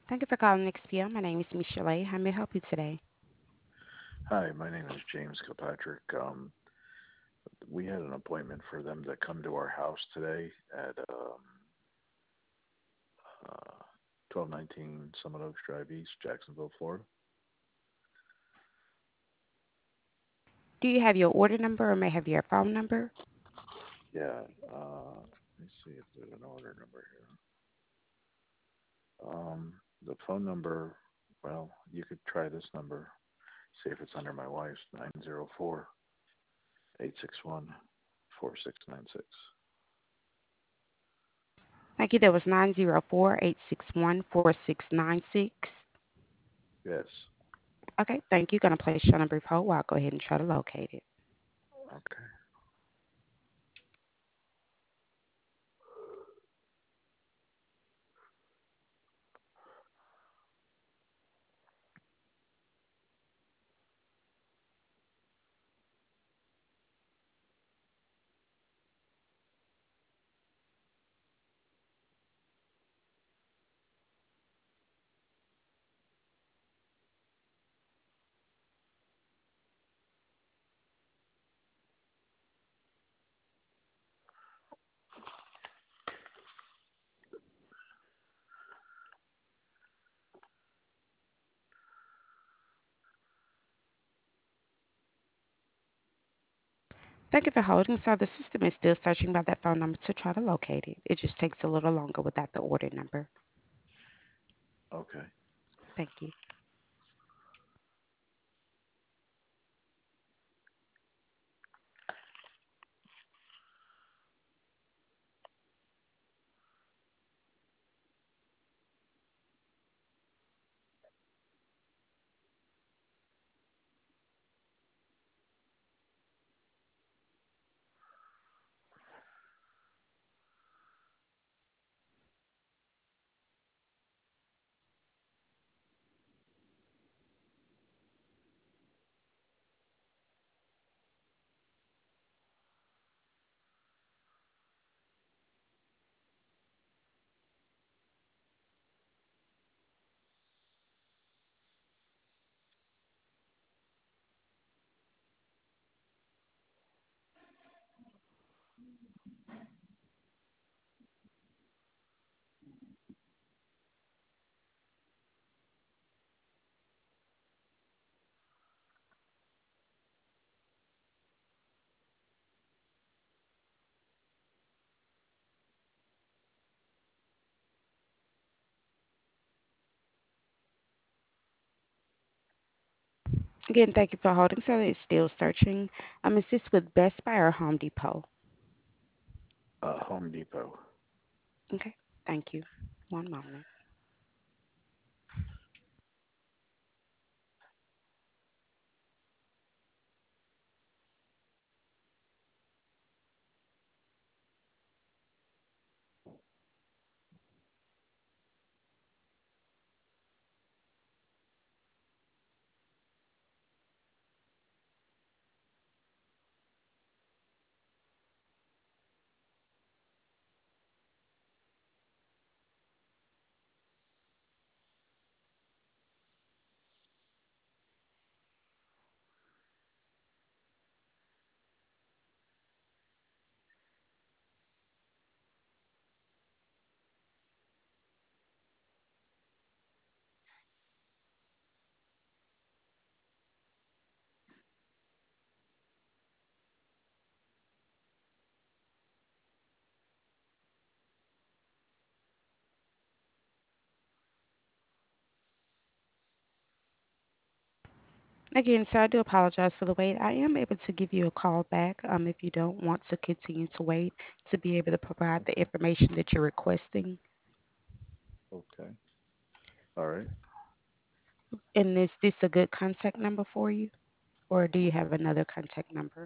Thank you for calling XPO. My name is Michelle. How may I help you today? Hi, my name is James Kilpatrick. We had an appointment for them to come to our house today at 1219 Summit Oaks Drive East, Jacksonville, Florida. Do you have your order number or may I have your phone number? Yeah, let me see if there's an order number here. The phone number, well, you could try this number, see if it's under my wife's 904-861-4696. Thank you. That was 904-861-4696. Yes. Okay, thank you. Going to place you on a brief hold while I'll go ahead and try to locate it. Okay. Thank you for holding. So the system is still searching by that phone number to try to locate it. It just takes a little longer without the order number. Okay. Thank you. Again, thank you for holding. So it's still searching. Is this with Best Buy or Home Depot? Home Depot. Okay, thank you. One moment. Again, sir, I do apologize for the wait. I am able to give you a call back if you don't want to continue to wait to be able to provide the information that you're requesting. Okay. All right. And is this a good contact number for you? Or do you have another contact number?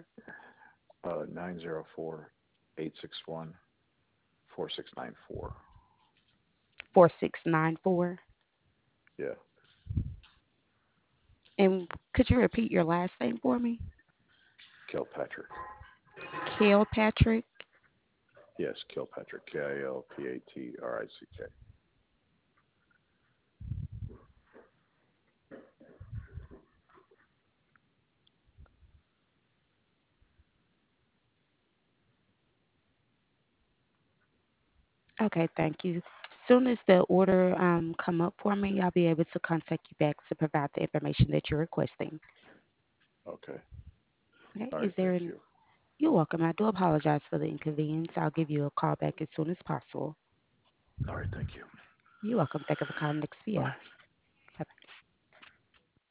904-861-4694. 4694. Yeah. And could you repeat your last name for me? Kilpatrick. Kilpatrick. Yes, Kilpatrick. Kilpatrick. Okay, thank you. Soon as the order come up for me, I'll be able to contact you back to provide the information that you're requesting. Okay. Okay, All right. is there Thank an you. You're welcome. I do apologize for the inconvenience. I'll give you a call back as soon as possible. All right. Thank you. You're welcome. Thank you for calling Bye. Nexvia.